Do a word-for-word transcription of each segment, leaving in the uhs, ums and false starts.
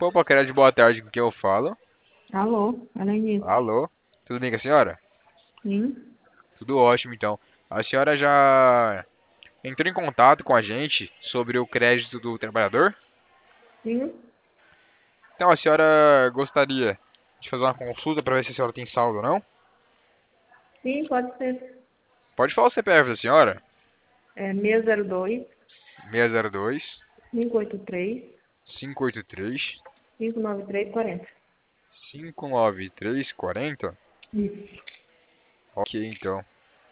Opa, quero de boa tarde com quem eu falo. Alô, além disso, Alô? Tudo bem com a senhora? sim, Tudo ótimo, então. A senhora já entrou em contato com a gente sobre o crédito do trabalhador? sim, Então, a senhora gostaria de fazer uma consulta para ver se a senhora tem saldo ou não? sim, pode ser. Pode falar o C P F da senhora? É seis zero dois, seis zero dois, cinco oito três, cinco oito três, cinco nove três quatro zero. cinco nove três quatro zero. Isso. Ok, então.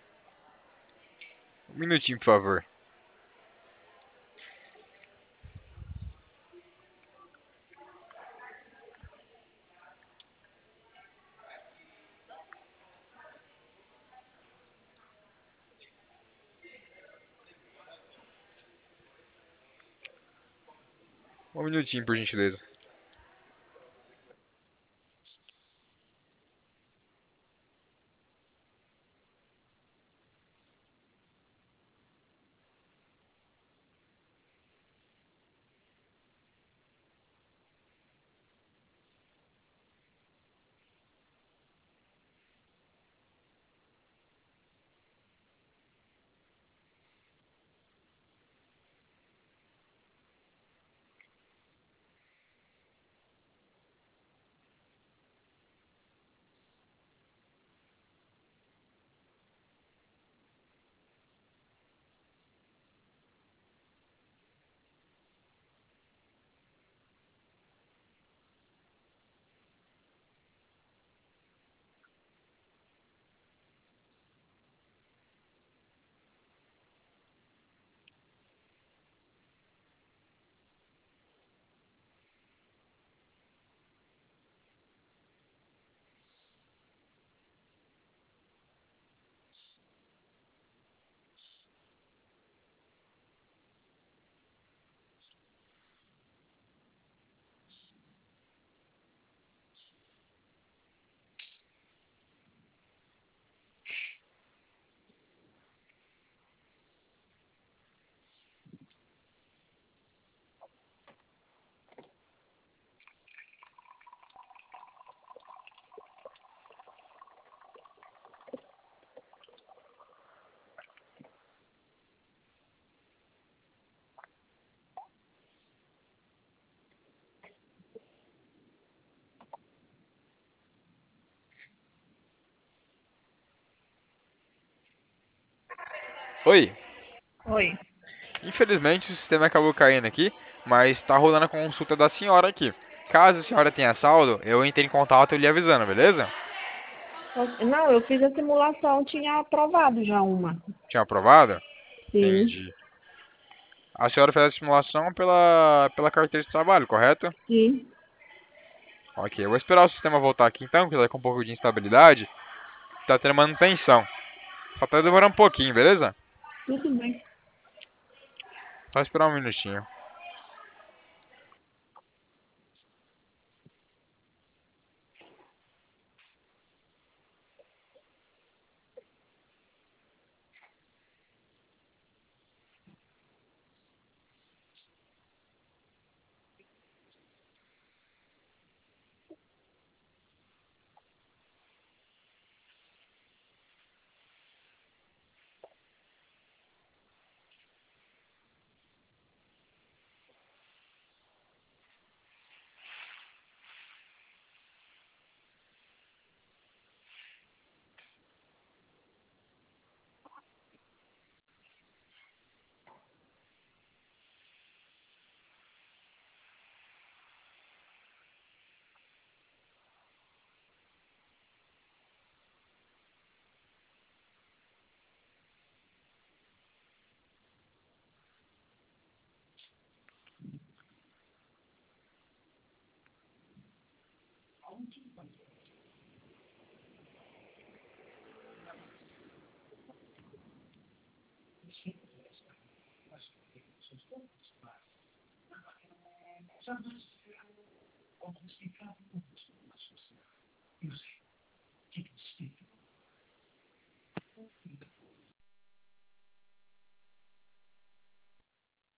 Um minutinho, por favor. Um minutinho, por gentileza. Oi. Oi. Infelizmente, o sistema acabou caindo aqui, mas está rolando a consulta da senhora aqui. Caso a senhora tenha saldo, eu entre em contato lhe avisando, beleza? Não, eu fiz a simulação, tinha aprovado já uma. Tinha aprovado? Sim, Entendi. A senhora fez a simulação pela, pela carteira de trabalho, correto? sim, Ok, eu vou esperar o sistema voltar aqui então, que está com um pouco de instabilidade. Tá tendo manutenção. Só tá demorando um pouquinho, beleza? tudo bem. Só esperar um minutinho.